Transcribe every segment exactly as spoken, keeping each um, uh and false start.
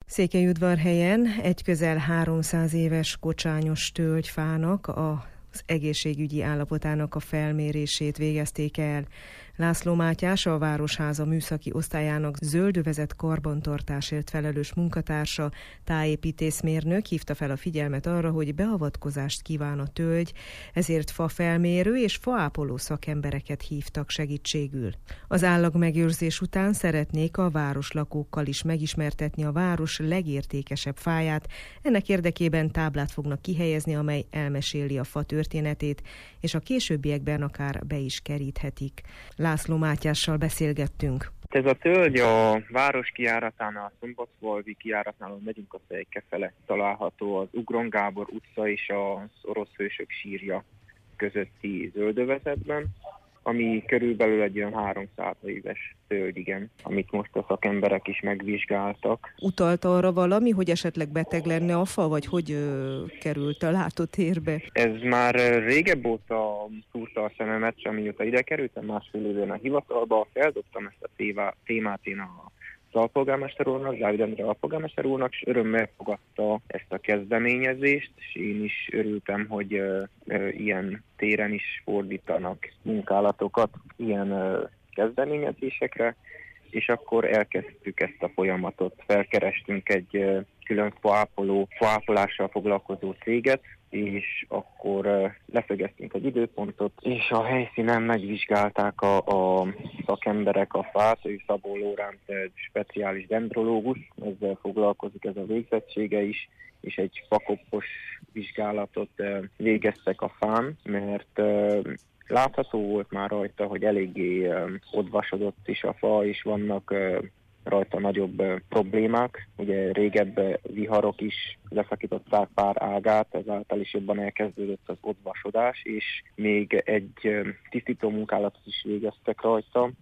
Székelyudvarhelyen egy közel háromszáz éves kocsányos tölgyfának az egészségügyi állapotának a felmérését végezték el. László Mátyás, a Városháza műszaki osztályának zöldövezet karbantartásért felelős munkatársa, tájépítészmérnök hívta fel a figyelmet arra, hogy beavatkozást kíván a tölgy, ezért fafelmérő és faápoló szakembereket hívtak segítségül. Az állagmegőrzés után szeretnék a városlakókkal is megismertetni a város legértékesebb fáját. Ennek érdekében táblát fognak kihelyezni, amely elmeséli a fa történetét, és a későbbiekben akár be is keríthetik. László Mátyással beszélgettünk. Ez a tölgy a város kijáratánál, a Szombatfalvi kijáratnál, ahol megyünk a Szejke fele található az Ugron Gábor utca és az orosz hősök sírja közötti zöldövezetben, ami körülbelül egy olyan háromszáz éves tölgy, igen, amit most a szakemberek is megvizsgáltak. Utalt arra valami, hogy esetleg beteg lenne a fa, vagy hogy ö, került a látótérbe? Ez már régebb óta szúrta a szememet, amióta ide kerültem, másfél évén a hivatalba, feldobtam ezt a tévá, témát én a az alpolgármester úrnak, Dávid Endre alpolgármester úrnak, és örömmel fogadta ezt a kezdeményezést, és én is örültem, hogy ö, ö, ilyen téren is fordítanak munkálatokat ilyen ö, kezdeményezésekre, és akkor elkezdtük ezt a folyamatot. Felkerestünk egy ö, külön faápoló, faápolással foglalkozó céget, és akkor uh, leszögeztünk egy időpontot, és a helyszínen megvizsgálták a, a szakemberek a fát, ő Szabó Lóránc egy speciális dendrológus, ezzel foglalkozik, ez a végzettsége is, és egy fakoppos vizsgálatot uh, végeztek a fán, mert uh, látható volt már rajta, hogy eléggé uh, odvasodott is a fa, és vannak uh, rajta nagyobb uh, problémák. Ugye régebb uh, viharok is leszakították pár ágát, ezáltal is jobban elkezdődött az odvasodás, és még egy uh, tisztító munkálatot is végeztek rajta,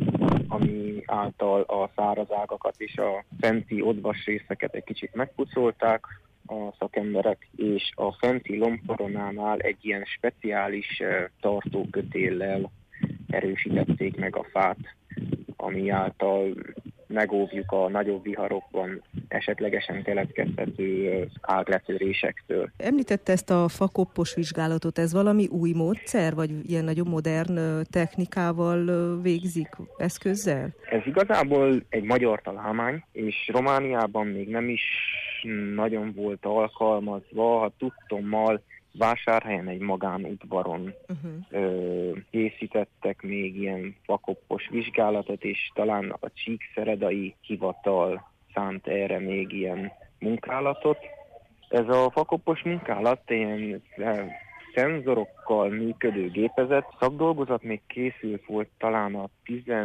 ami által a száraz ágakat és a fenti odvas részeket egy kicsit megpucolták a szakemberek, és a fenti lombkoronánál egy ilyen speciális uh, tartókötéllel erősítették meg a fát, ami által megóvjuk a nagyobb viharokban esetlegesen keletkezhető ágletörésektől. Említette ezt a fakoppos vizsgálatot, ez valami új módszer, vagy ilyen nagyon modern technikával végzik, eszközzel? Ez igazából egy magyar találmány, és Romániában még nem is nagyon volt alkalmazva, ha tudtommal Vásárhelyen egy magánudvaron uh-huh. ö, készítettek még ilyen fakoppos vizsgálatot, és talán a Csíkszeredai hivatal szánt erre még ilyen munkálatot. Ez a fakoppos munkálat ilyen szenzorokkal működő gépezet. Szakdolgozat még készült volt talán a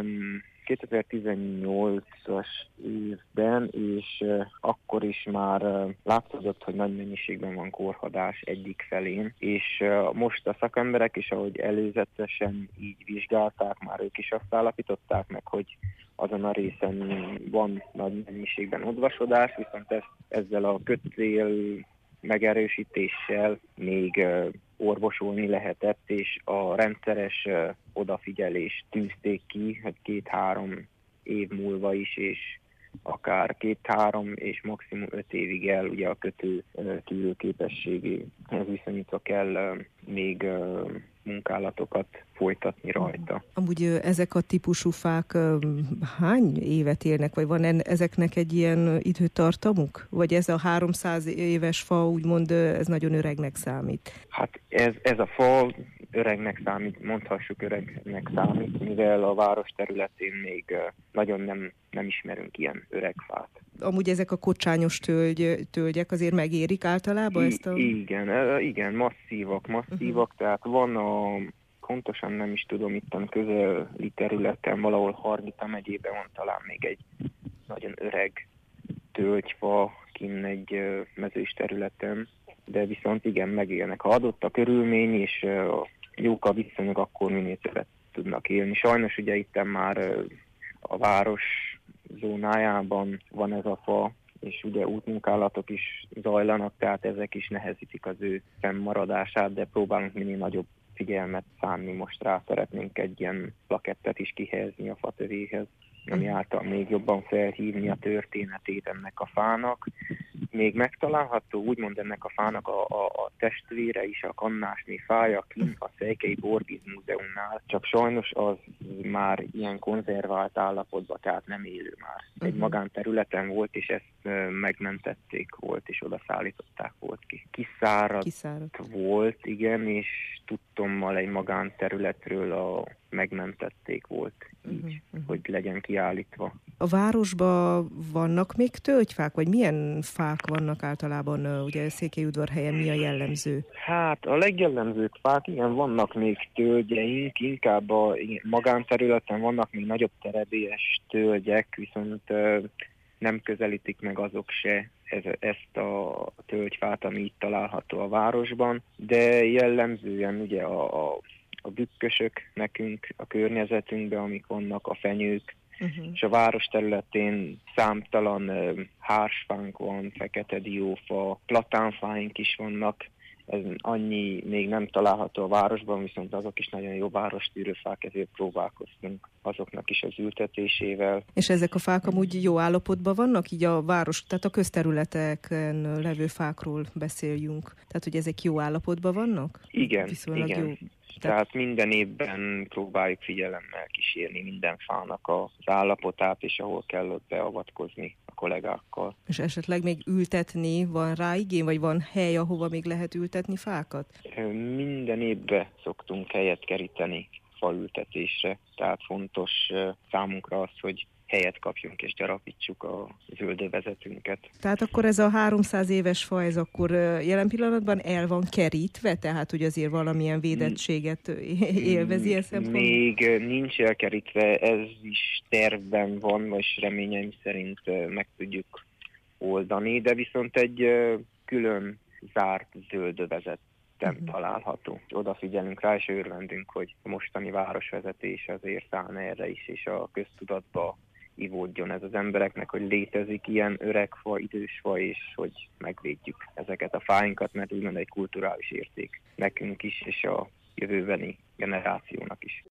kétezer-tizennyolcas évben, és uh, akkor is már uh, látszott, hogy nagy mennyiségben van korhadás egyik felén, és uh, most a szakemberek is, ahogy előzetesen így vizsgálták, már ők is azt állapították meg, hogy azon a részen van nagy mennyiségben odvasodás, viszont ezt, ezzel a kötél megerősítéssel még uh, orvosolni lehetett, és a rendszeres uh, odafigyelést tűzték ki, hogy két-három év múlva is, és akár két-három és maximum öt évig el, ugye a kötő uh, tűrőképességéhez viszonyítva kell uh, még uh, munkálatokat folytatni rajta. Amúgy ezek a típusú fák hány évet élnek, vagy van ezeknek egy ilyen időtartamuk? Vagy ez a háromszáz éves fa úgymond ez nagyon öregnek számít? Hát ez, ez a fa öregnek számít, mondhassuk öregnek számít, mivel a város területén még nagyon nem, nem ismerünk ilyen öreg fát. Amúgy ezek a kocsányos tölgy, tölgyek azért megérik általában I, ezt a... Igen, igen, masszívak, masszívak, uh-huh. Tehát van a, pontosan nem is tudom, itt a közeli területen, valahol Hargita megyében van talán még egy nagyon öreg tölgyfa kinn egy mezős területen, de viszont igen, megélnek. Ha adott a körülmény és jók a viszonyok, akkor minél többet tudnak élni. Sajnos ugye itten már a város zónájában van ez a fa, és ugye útmunkálatok is zajlanak, tehát ezek is nehezítik az ő fennmaradását, de próbálunk minél nagyobb figyelmet szánni most rá. Szeretnénk egy ilyen plakettet is kihelyezni a fatövéhez. ami által még jobban felhívni a történetét ennek a fának. Még megtalálható úgymond ennek a fának a, a, a testvére is, a kannásné fája kint a Székely Borbély Múzeumnál, csak sajnos az már ilyen konzervált állapotban, tehát nem élő már. Egy uh-huh. magánterületen volt, és ezt megmentették volt, és oda szállították volt ki. Kiszáradt, Kiszáradt volt, igen, és tudtommal egy magánterületről a megmentették volt így, uh-huh, uh-huh. hogy legyen kiállítva. A városban vannak még tölgyfák, vagy milyen fák vannak általában, ugye Székelyudvarhelyen mi a jellemző? Hát a legjellemzőbb fák, igen, vannak még tölgyeink, inkább a magánterületen vannak még nagyobb terebélyes tölgyek, viszont uh, nem közelítik meg azok se ez, ezt a tölgyfát, ami itt található a városban, de jellemzően ugye a, a a bükkösök nekünk a környezetünkben, amik vannak, a fenyők, uh-huh. és a város területén számtalan uh, hársfánk van, fekete diófa, platánfáink is vannak. Ez annyi még nem található a városban, viszont azok is nagyon jó várostűrőfák, ezért próbálkoztunk azoknak is az ültetésével. És ezek a fák amúgy jó állapotban vannak? Így a város, tehát a közterületeken levő fákról beszéljünk. Tehát, hogy ezek jó állapotban vannak? Igen, Viszonylag igen. Jó. Tehát minden évben próbáljuk figyelemmel kísérni minden fának az állapotát, és ahol kell ott beavatkozni a kollégákkal. És esetleg még ültetni, van rá igény, vagy van hely, ahova még lehet ültetni fákat? Minden évben szoktunk helyet keríteni faültetésre, tehát fontos számunkra az, hogy helyet kapjunk és gyarapítsuk a zöldövezetünket. Tehát akkor ez a háromszáz éves fa, ez akkor jelen pillanatban el van kerítve? Tehát, hogy azért valamilyen védettséget élvezi ez? Még nincs elkerítve, ez is tervben van, vagy reményeim szerint meg tudjuk oldani, de viszont egy külön zárt zöldövezet nem található. Odafigyelünk rá, és örvendünk, hogy a mostani városvezetés azért száll erre is, és a köztudatba ivódjon ez az embereknek, hogy létezik ilyen öreg fa, idős fa, és hogy megvédjük ezeket a fáinkat, mert úgymond egy kulturális érték nekünk is, és a jövőbeni generációnak is.